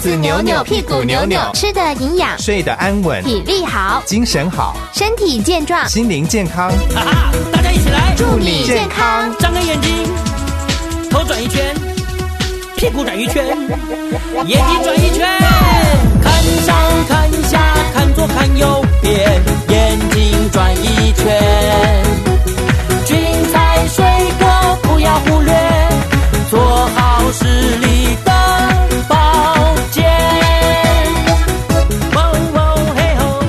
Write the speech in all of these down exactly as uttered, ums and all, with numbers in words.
子扭扭，屁股扭扭， 吃的营养， 睡得安稳， 体力好， 精神好， 身体健壮， 心灵健康。 哈哈，大家一起来， 祝你健康！ 张开眼睛，头转一圈，屁股转一圈，眼睛转一圈，看上看下，看左看右边，眼睛转一圈。菌菜水果不要忽略，做好视力的保健。哦哦嘿吼，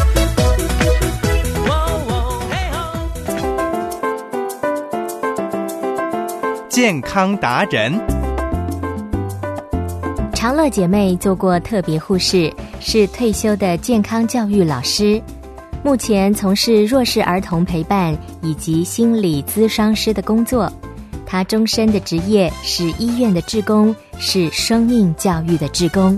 哦哦嘿吼。健康达人。 长乐姐妹做过特别护士，是退休的健康教育老师，目前从事弱势儿童陪伴以及心理咨商师的工作。她终身的职业是医院的志工，是生命教育的志工。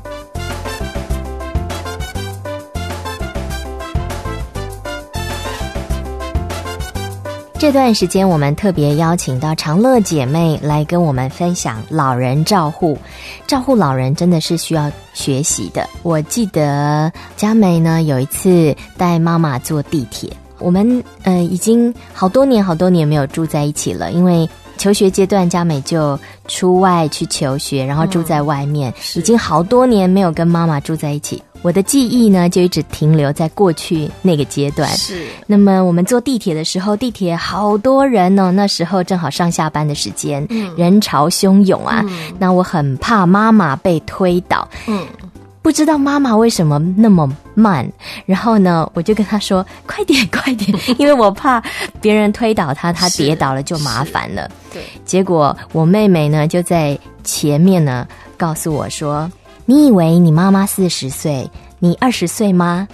这段时间我们特别邀请到长乐姐妹来跟我们分享老人照护。照护老人真的是需要学习的。我记得佳美呢有一次带妈妈坐地铁，我们呃已经好多年好多年没有住在一起了，因为求学阶段佳美就出外去求学，然后住在外面、嗯、已经好多年没有跟妈妈住在一起。我的记忆呢就一直停留在过去那个阶段。 是。 那么我们坐地铁的时候，地铁好多人哦，那时候正好上下班的时间、嗯、人潮汹涌啊、嗯、那我很怕妈妈被推倒。嗯，不知道妈妈为什么那么慢，然后呢我就跟她说快点快点，因为我怕别人推倒她，她跌倒了就麻烦了。 对， 结果我妹妹呢就在前面呢告诉我说，你以为你妈妈四十岁，你二十岁吗？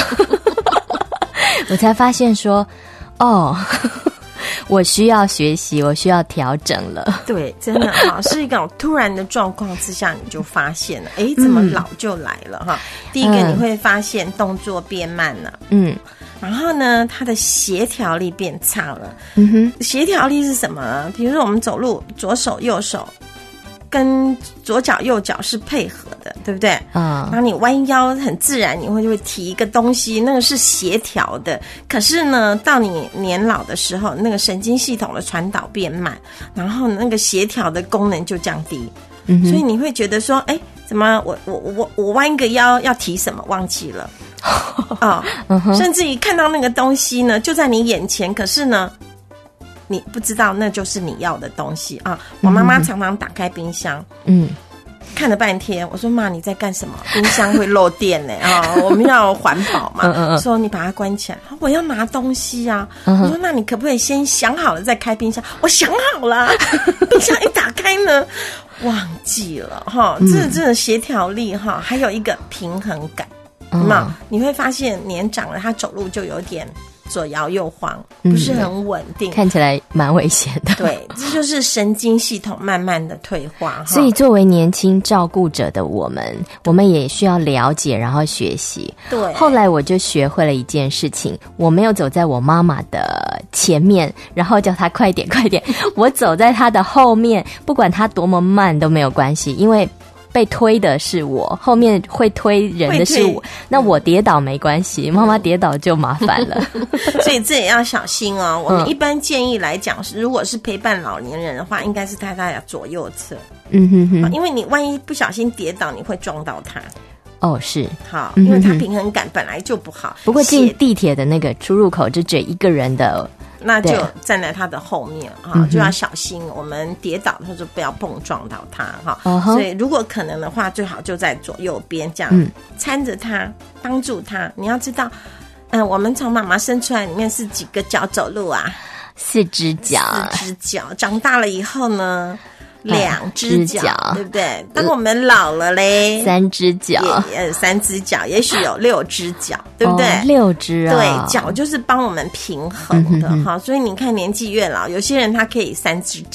我才发现说，哦，我需要学习，我需要调整了。 对，真的哈，是一种突然的状况之下，你就发现了，哎，怎么老就来了哈、嗯？第一个你会发现动作变慢了，嗯，然后呢，他的协调力变差了。嗯哼，协调力是什么呢？比如说我们走路，左手右手跟左脚右脚是配合的，对不对？嗯，然后你弯腰很自然，你会会提一个东西，那个是协调的。可是呢，到你年老的时候，那个神经系统的传导变慢，然后那个协调的功能就降低。嗯，所以你会觉得说，哎，怎么我我我我弯个腰要提什么忘记了？哦，嗯、甚至于看到那个东西呢，就在你眼前，可是呢，你不知道那就是你要的东西啊！我妈妈常常打开冰箱，嗯，看了半天，我说妈你在干什么？冰箱会漏电呢啊！我们要环保嘛，嗯嗯说你把它关起来，我要拿东西啊！嗯、我说那你可不可以先想好了再开冰箱？我想好了，冰箱一打开呢，忘记了哈！这真的协调力哈，还有一个平衡感，那、嗯、你会发现年长了，他走路就有点左摇右晃，不是很稳定、嗯、 看起来蛮危险的。 对，这就是神经系统慢慢的退化。 所以作为年轻照顾者的我们，我们也需要了解然后学习。 对， 后来我就学会了一件事情，我没有走在我妈妈的前面然后叫她快点快点我走在她的后面，不管她多么慢都没有关系，因为被推的是我，后面会推人的是我，那我跌倒没关系，妈妈跌倒就麻烦了。 所以这也要小心哦。我们一般建议来讲，如果是陪伴老年人的话，应该是在他的左右侧。嗯哼哼，因为你万一不小心跌倒，你会撞到他。 哦，是好，因为他平衡感本来就不好。 不过进地铁的那个出入口就只有一个人的， 那就站在他的后面哈，就要小心。我们跌倒的时候就不要碰撞到他哈。Uh-huh. 所以如果可能的话，最好就在左右边这样搀着他，帮助他。你要知道，嗯、呃，我们从妈妈生出来里面是几个脚走路啊？ 四只脚， 四只脚。长大了以后呢？两只脚、啊、对不对？当我们老了嘞， 三只脚， 也三只脚，也许有六只脚，对不对？ 哦、六只啊， 对，脚就是帮我们平衡的哈、嗯。所以你看，年纪越老，有些人他可以三只脚，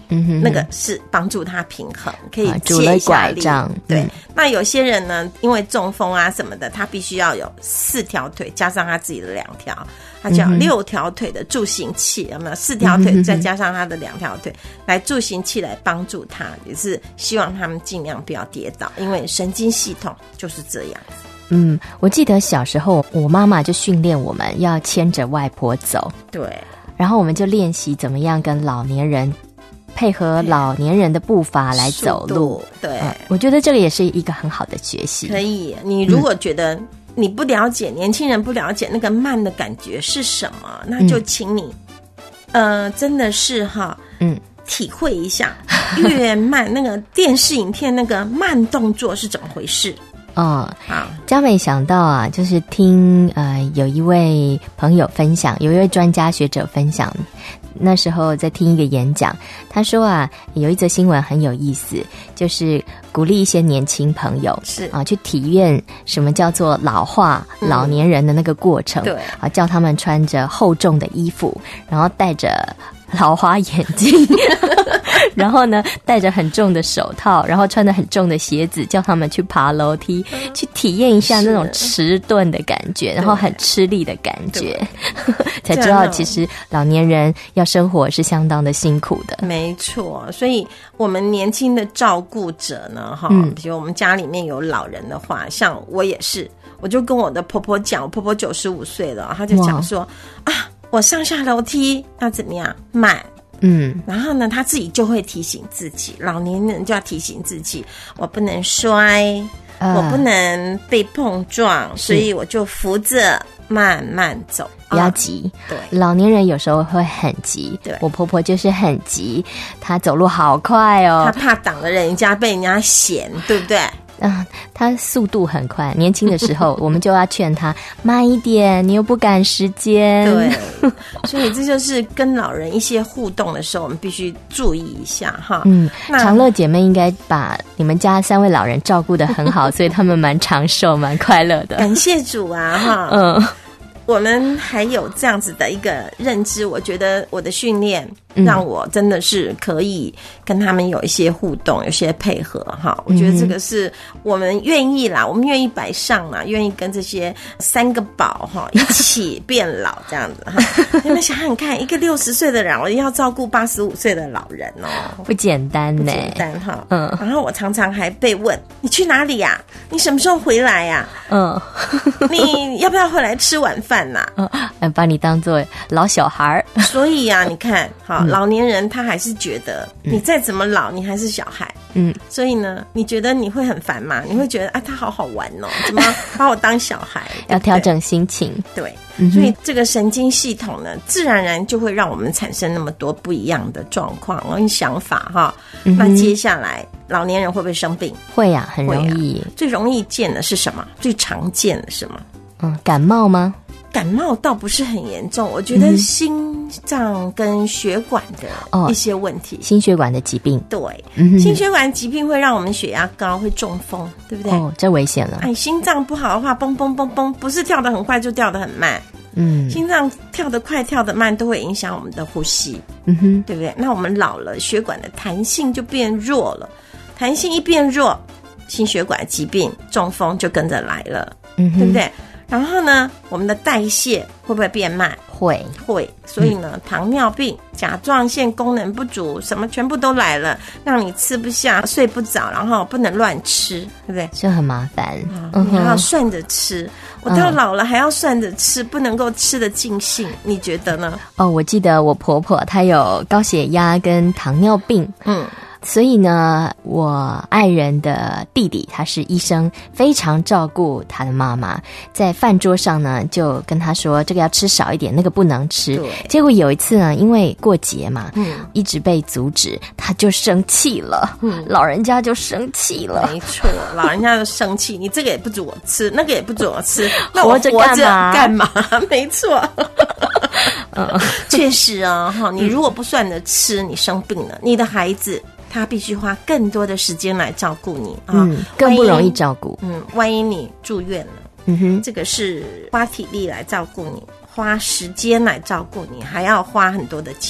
嗯哼哼， 那个是帮助他平衡，可以啊拄了借一下力。 拐杖， 对、 嗯， 那有些人呢，因为中风啊什么的，他必须要有四条腿加上他自己的两条，他就要六条腿的助行器，有没有？四条腿再加上他的两条腿来助行器来帮助他，也是希望他们尽量不要跌倒，因为神经系统就是这样子。 嗯，我记得小时候我妈妈就训练我们要牵着外婆走， 对， 然后我们就练习怎么样跟老年人配合老年人的步伐来走路。 对、 嗯，我觉得这个也是一个很好的学习。 可以，你如果觉得你不了解、嗯、年轻人不了解那个慢的感觉是什么，那就请你、嗯、呃，真的是哈，嗯，体会一下越慢那个电视影片那个慢动作是怎么回事。 哦，好，嘉美想到啊，就是听呃有一位朋友分享，有一位专家学者分享，那时候在听一个演讲，他说啊，有一则新闻很有意思，就是鼓励一些年轻朋友是啊去体验什么叫做老化、嗯、老年人的那个过程，对啊，叫他们穿着厚重的衣服，然后戴着老花眼镜然后呢戴着很重的手套，然后穿着很重的鞋子，叫他们去爬楼梯、嗯、去体验一下那种迟钝的感觉，然后很吃力的感觉才知道其实老年人要生活是相当的辛苦的。 没错，所以我们年轻的照顾者呢、嗯、比如我们家里面有老人的话，像我也是，我就跟我的婆婆讲，我婆婆九十五岁了，她就讲说啊，我上下楼梯要怎么样慢，嗯，然后呢，他自己就会提醒自己，老年人就要提醒自己，我不能摔，呃、我不能被碰撞，所以我就扶着慢慢走， 不要急。 啊、 对，老年人有时候会很急，对，我婆婆就是很急，她走路好快哦， 她怕挡了人家被人家嫌，对不对？ 啊，他速度很快，年轻的时候我们就要劝他慢一点，你又不赶时间。 对，所以这就是跟老人一些互动的时候，我们必须注意一下哈。 嗯，长乐姐妹应该把你们家三位老人照顾得很好，所以他们蛮长寿、蛮快乐的。 感谢主啊，哈，嗯。我们还有这样子的一个认知，我觉得我的训练让我真的是可以跟他们有一些互动，有些配合哈。我觉得这个是我们愿意啦，我们愿意摆上啦，愿意跟这些三个宝哈一起变老这样子哈。你们想想看，一个六十岁的人，我要照顾八十五岁的老人哦， 不简单呢，不简单哈。嗯，然后我常常还被问：你去哪里呀、啊？你什么时候回来呀、啊？嗯，你要不要回来吃晚饭？ 嗯，把你当作老小孩。 所以啊，你看，好、嗯，老年人他还是觉得你再怎么老，你还是小孩。嗯，所以呢，你觉得你会很烦吗？你会觉得啊，他好好玩哦，怎么把我当小孩？ 要调整心情。 对，嗯、所以这个神经系统呢，自然而然就会让我们产生那么多不一样的状况跟想法哈、嗯。那接下来，老年人会不会生病？ 会呀、啊，很容易、啊。 最容易见的是什么？最常见的是什么？ 嗯，感冒吗？ 感冒倒不是很严重，我觉得心脏跟血管的一些问题， 哦、心血管的疾病， 对、嗯，心血管疾病会让我们血压高，会中风，对不对？ 哦，这危险了。 哎，心脏不好的话，嘣嘣嘣嘣，不是跳得很快就跳得很慢，嗯，心脏跳得快、跳得慢都会影响我们的呼吸，嗯哼，对不对？那我们老了，血管的弹性就变弱了，弹性一变弱，心血管疾病、中风就跟着来了，嗯哼，对不对？然后呢，我们的代谢会不会变慢？ 会会，所以呢、嗯，糖尿病、甲状腺功能不足，什么全部都来了，让你吃不下、睡不着，然后不能乱吃，对不对？ 就很麻烦。 嗯、你还要算着吃，我到老了还要算着吃，不能够吃得尽兴，你觉得呢？ 哦，我记得我婆婆她有高血压跟糖尿病，嗯。所以呢，我爱人的弟弟他是医生，非常照顾他的妈妈，在饭桌上呢就跟他说这个要吃少一点，那个不能吃。结果有一次呢，因为过节嘛，嗯，一直被阻止，他就生气了，嗯，老人家就生气了。 没错，老人家就生气，你这个也不准我吃，那个也不准我吃，那我活着干嘛？ 干嘛？没错。嗯，确实啊，哈，你如果不算着吃，你生病了，你的孩子他必须花更多的时间来照顾你啊、 嗯，更不容易照顾。 嗯，万一你住院了，嗯哼，这个是花体力来照顾你，花时间来照顾你，还要花很多的钱。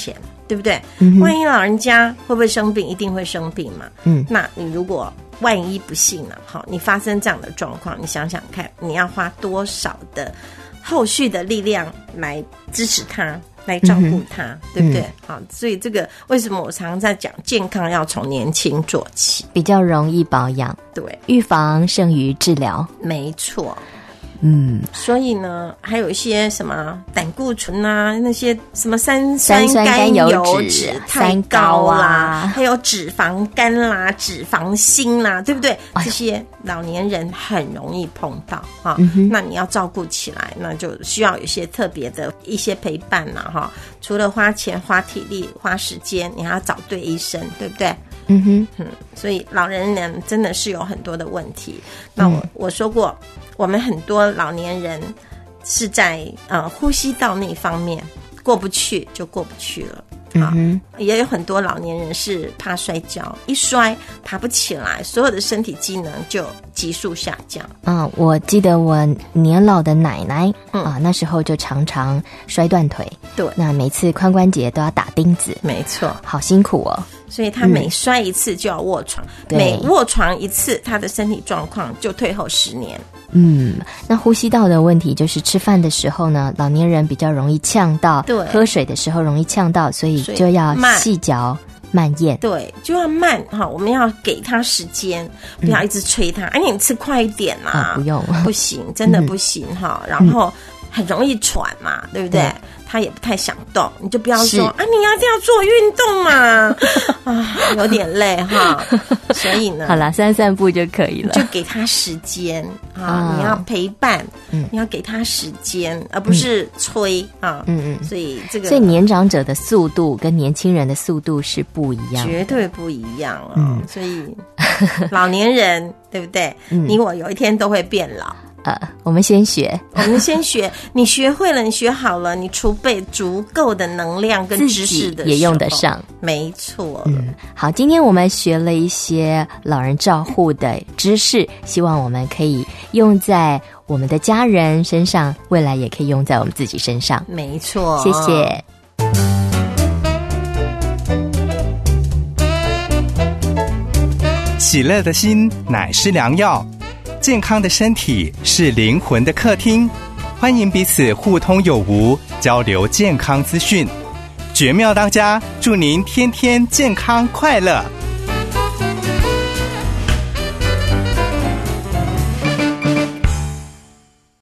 对不对？ 嗯、 万一老人家会不会生病？一定会生病嘛。 嗯， 那你如果万一不幸了，好，你发生这样的状况，你想想看，你要花多少的后续的力量来支持他，来照顾他，嗯、对不对？嗯、好，所以这个为什么我常常在讲，健康要从年轻做起， 比较容易保养。 对， 预防胜于治疗， 没错。 嗯， 所以呢，还有一些什么胆固醇啊，那些什么三三酸甘油脂太高啦、啊，还有脂肪肝啦、脂肪心啦，对不对？哎、这些老年人很容易碰到哈、嗯。那你要照顾起来，那就需要有一些特别的一些陪伴啦哈。除了花钱、花体力、花时间，你还要找对医生，对不对？ 嗯哼， 嗯，所以老人人真的是有很多的问题。那我、嗯、我说过，我们很多老年人是在呃呼吸道那方面过不去，就过不去了。啊、嗯，也有很多老年人是怕摔跤，一摔爬不起来，所有的身体机能就急速下降。 嗯，我记得我年老的奶奶、嗯、啊，那时候就常常摔断腿。 对， 那每次髋关节都要打钉子。 没错， 好辛苦哦。 所以他每摔一次就要卧床、嗯、每卧床一次他的身体状况就退后十年。 嗯，那呼吸道的问题就是吃饭的时候呢，老年人比较容易呛到，对，喝水的时候容易呛到，所以就要细嚼慢咽， 对，就要慢哈，我们要给他时间，不要一直催他，哎、嗯，你吃快一点啊， 啊不用， 不行，真的不行哈、嗯，然后很容易喘嘛，对不对？对，他也不太想动，你就不要说啊，你一定要做运动嘛，啊，有点累哈。所以呢， 好啦，散散步就可以了， 就给他时间啊、哦，你要陪伴，嗯，你要给他时间，而不是催、嗯、啊，嗯嗯。所以这个， 所以年长者的速度跟年轻人的速度是不一样的， 绝对不一样哦。嗯，所以老年人对不对？嗯、你我有一天都会变老。 呃，我们先学， 我们先学。你学会了，你学好了，你储备足够的能量跟知识的时候， 也用得上， 没错。 嗯，好，今天我们学了一些老人照护的知识，希望我们可以用在我们的家人身上，未来也可以用在我们自己身上。 没错， 谢谢。 喜乐的心乃是良药。健康的身体是灵魂的客厅，欢迎彼此互通有无，交流健康资讯。绝妙当家，祝您天天健康快乐。